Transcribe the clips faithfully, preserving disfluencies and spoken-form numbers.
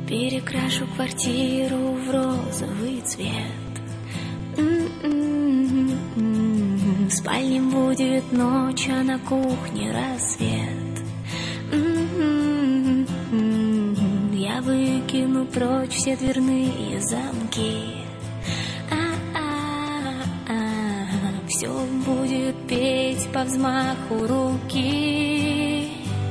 Перекрашу квартиру в розовый цвет. М-м-м-м. В спальне будет ночь, а на кухне рассвет. М-м-м-м. Я выкину прочь все дверные замки. А-а-а. Все будет петь по взмаху руки.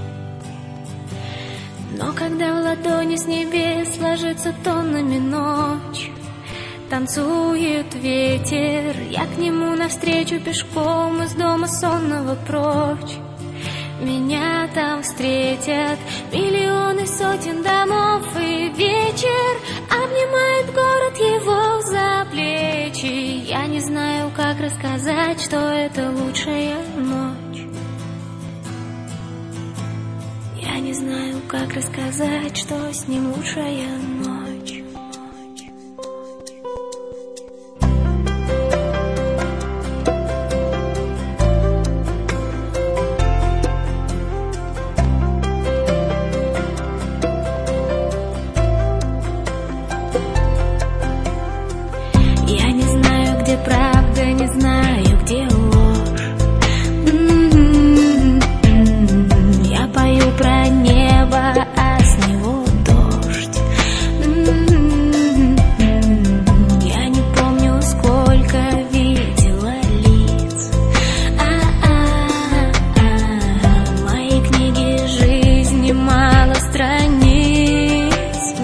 Но когда в ладони с небес ложится тоннами ночь, танцует ветер, я к нему навстречу пешком из дома сонного прочь. Меня там встретят миллионы сотен домов, и вечер обнимает город его за плечи. Я не знаю, как рассказать, что это лучшая ночь. Я не знаю, как рассказать, что с ним лучшая ночь. Я не знаю, где правда, не знаю, где ложь. М-м-м-м. Я пою про небо, а с него дождь. М-м-м-м. Я не помню, сколько видела лиц. А-а-а. В моей книге жизни мало страниц.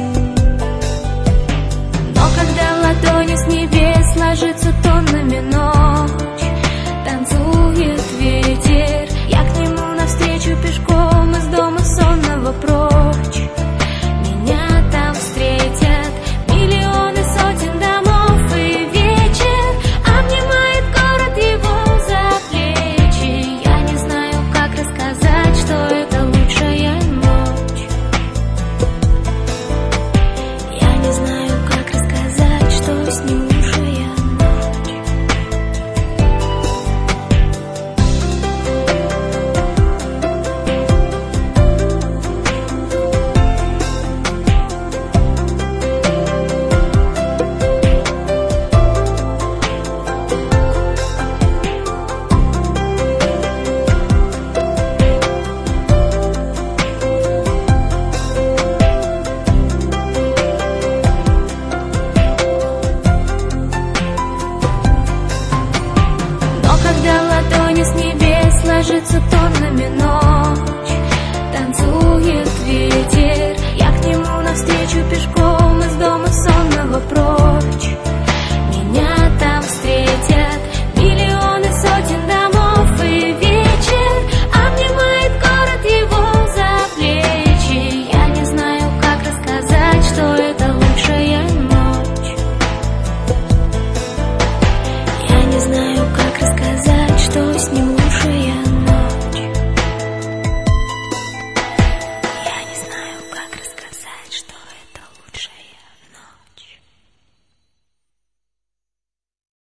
Но когда в ладони с небес ложится тоннами ночь, танцует ветер, я к нему навстречу пешком из дома сонного прочь. Меня там встретят миллионы сотен домов, и вечер обнимает город его за плечи. Я не знаю, как рассказать, что это лучшая ночь. Я не знаю, как рассказать, что с ним лучшая ночь. Но когда в ладони с небес ложится тоннами ночь, танцует ветер, я к нему навстречу пешком из дома сонного прочь.